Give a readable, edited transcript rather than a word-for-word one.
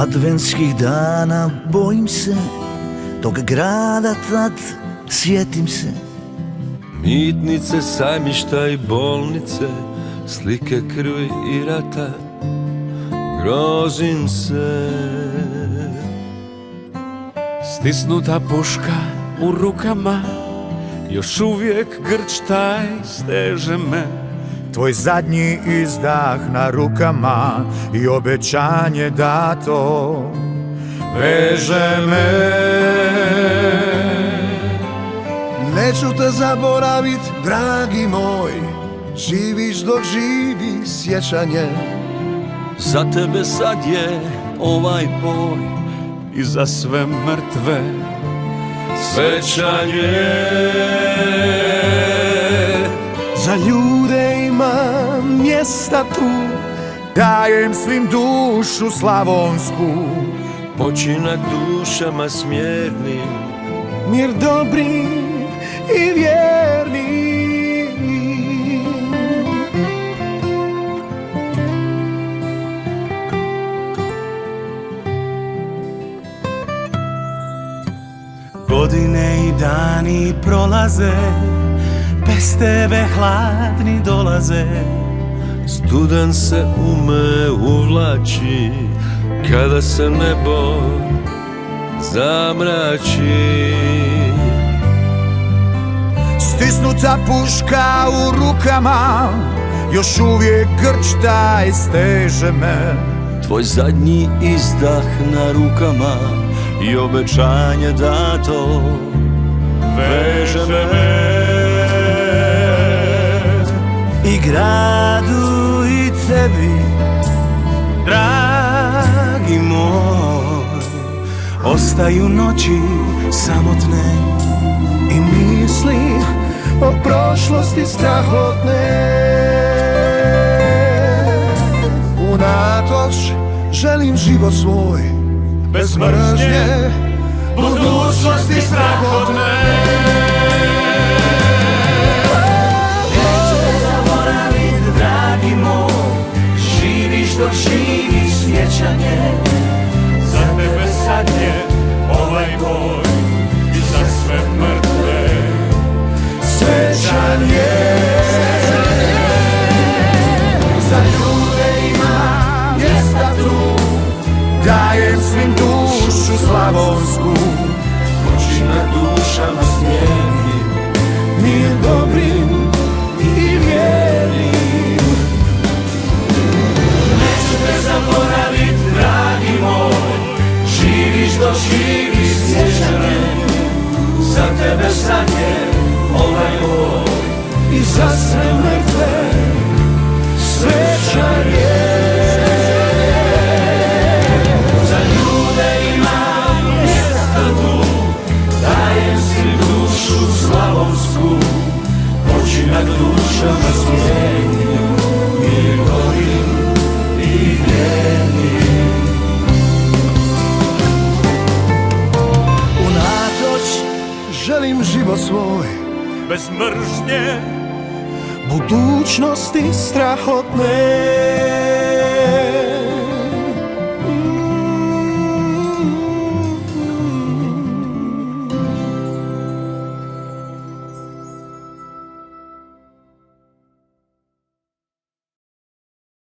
Adventskih dana bojim se, tog grada tad sjetim se. Mitnice, sajmišta i bolnice, slike krvi i rata, grozim se. Stisnuta puška u rukama, još uvijek grč taj steže me. Tvoj zadnji izdah na rukama i obećanje dato veže me. Neću te zaboravit, dragi moj, živiš dok živi sjećanje. Za tebe sad je ovaj boj I za sve mrtve svećanje. Za ljude imam mjesta tu, Dajem svim dušu slavonsku, Počinak dušama smjernim, mir dobri i vjerni. Godine i dani prolaze, bez tebe hladni dolaze. studan se u me uvlači, kada se nebo zamrači. stisnuta puška u rukama, još uvijek grč taj steže me. Tvoj zadnji izdah na rukama i obećanje dato veže me. I gradu i tebi, Dragi moj, ostaju noći samotne I misli o prošlosti strahotne. Unatoč želim život svoj, bez mržnje, budućnosti strahotne. Neću te zaboravit, dragi moj, živiš dok živi sjećanje. Za tebe sad je ovaj boj i za sve mrtve Svećanje. Za ljude ima mjesta tu, Dajem svim dušu slavonsku, počinak dušama smjernim, mir dobrim i vjernim. Neću te zaboravit, dragi moj, živiš dok živi sjećanje. Za tebe sad je ovaj boj I za sve mrtve svećanje. za ljude imam mjesta tu, dajem si dušu slavonsku, počinak dušama smijenim, mir gorim i vjernim. Unatoč želim život svoj, Bez mržnje, budućnosti strahotne.